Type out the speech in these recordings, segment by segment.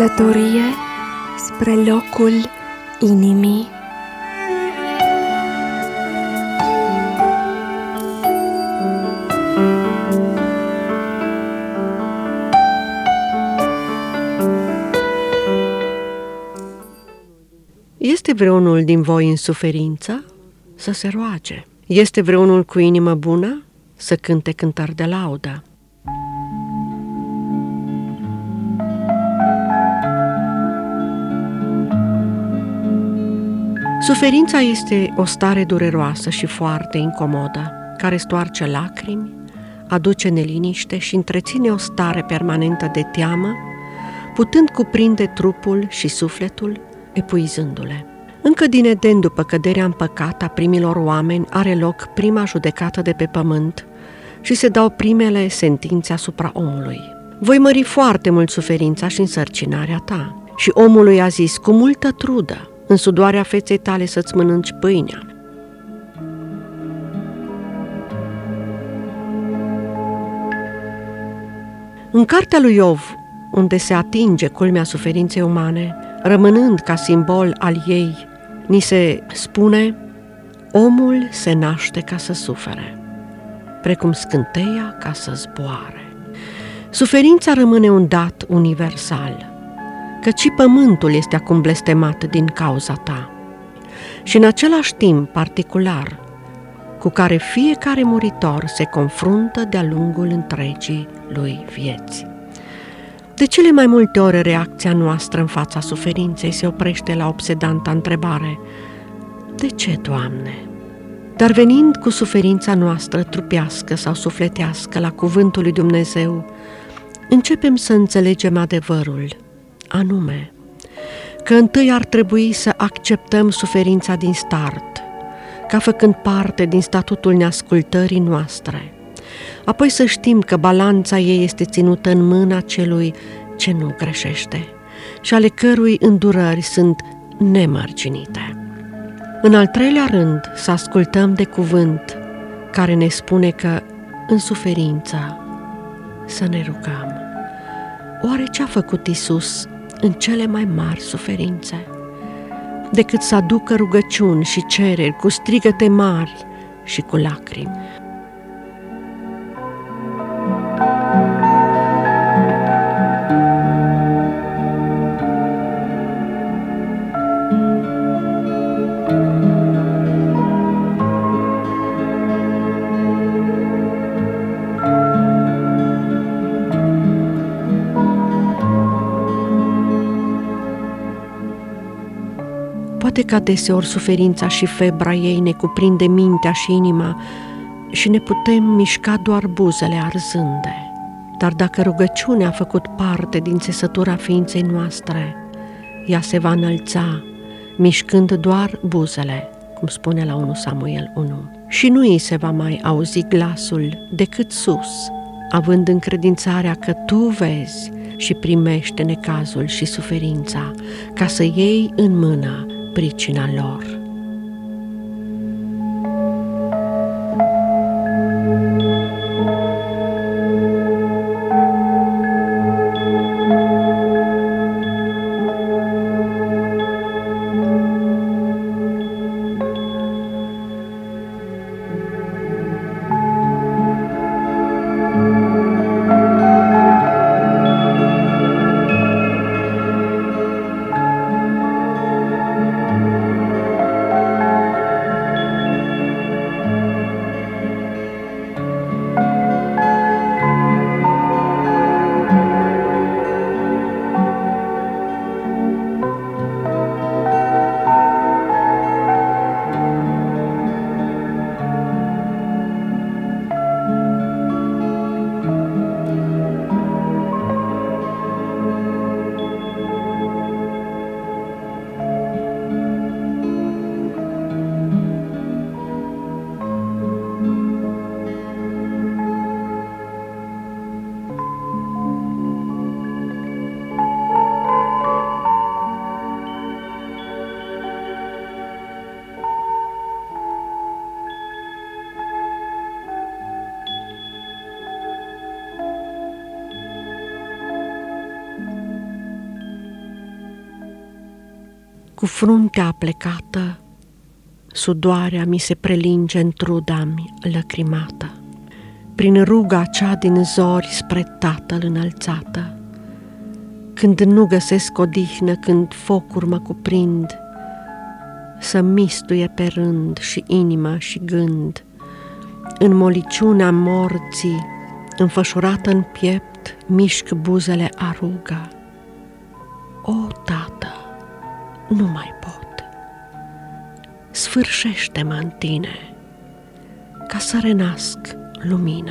Călătorie spre locul inimii. Este vreunul din voi în suferință? Să se roage. Este vreunul cu inimă bună? Să cânte cântări de laudă. Suferința este o stare dureroasă și foarte incomodă, care stoarce lacrimi, aduce neliniște și întreține o stare permanentă de teamă, putând cuprinde trupul și sufletul, epuizându-le. Încă din Eden, după căderea în păcat a primilor oameni, are loc prima judecată de pe pământ și se dau primele sentințe asupra omului. Voi mări foarte mult suferința și însărcinarea ta. Și omului a zis, cu multă trudă, în sudoarea feței tale să-ți mănânci pâinea. În cartea lui Iov, unde se atinge culmea suferinței umane, rămânând ca simbol al ei, ni se spune: omul se naște ca să sufere, precum scânteia ca să zboare. Suferința rămâne un dat universal, căci și pământul este acum blestemat din cauza ta. Și în același timp particular, cu care fiecare muritor se confruntă de-a lungul întregii lui vieți. De cele mai multe ori reacția noastră în fața suferinței se oprește la obsedanta întrebare: de ce, Doamne? Dar venind cu suferința noastră trupească sau sufletească la cuvântul lui Dumnezeu, începem să înțelegem adevărul, anume că întâi ar trebui să acceptăm suferința din start, ca făcând parte din statutul neascultării noastre, apoi să știm că balanța ei este ținută în mâna celui ce nu greșește și ale cărui îndurări sunt nemărginite. În al treilea rând, să ascultăm de cuvânt care ne spune că în suferință să ne rugăm. Oare ce-a făcut Iisus în cele mai mari suferințe, decât să aducă rugăciuni și cereri cu strigăte mari și cu lacrimi? Poate că adeseori suferința și febra ei ne cuprinde mintea și inima și ne putem mișca doar buzele arzânde. Dar dacă rugăciunea a făcut parte din țesătura ființei noastre, ea se va înălța, mișcând doar buzele, cum spune la 1 Samuel 1. Și nu îi se va mai auzi glasul decât sus, având încredințarea că tu vezi și primești necazul și suferința, ca să iei în mână pricina lor. Cu fruntea plecată, sudoarea mi se prelinge în truda-mi lăcrimată. Prin ruga cea din zori spre Tatăl înălțată, când nu găsesc odihnă, când focuri mă cuprind, să mistuie pe rând și inima și gând, în moliciunea morții, înfășurată în piept, mișc buzele a ruga. O, Tată, nu mai pot, sfârșește-mă în tine, ca să renasc lumina,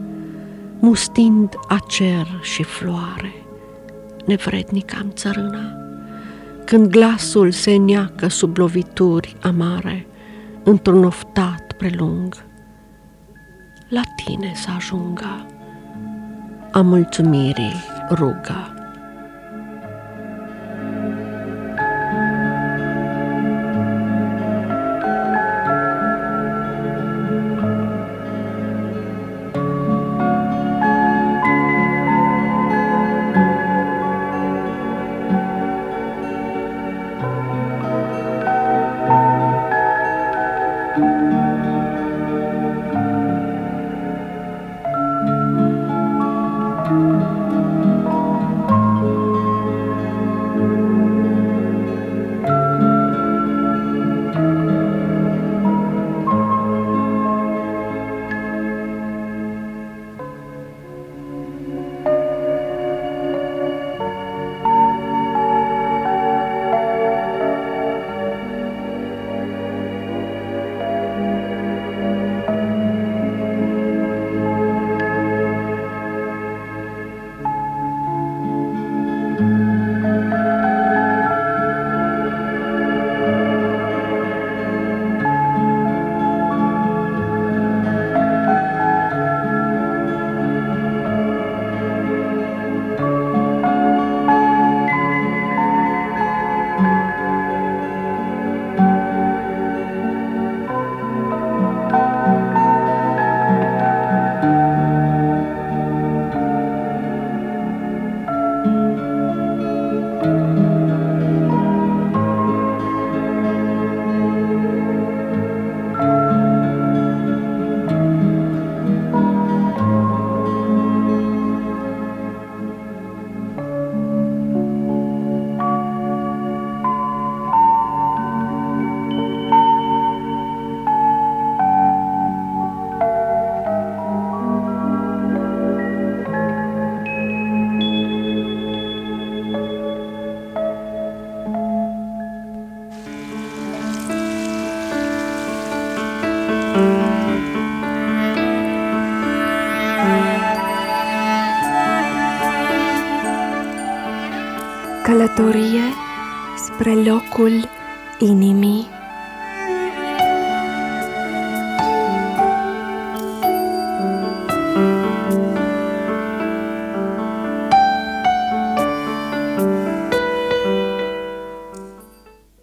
mustind a cer și floare, nevrednic-am țărâna, când glasul se neacă sub lovituri amare, într-un oftat prelung, la tine să ajungă a mulțumirii ruga. Călătorie spre locul inimii.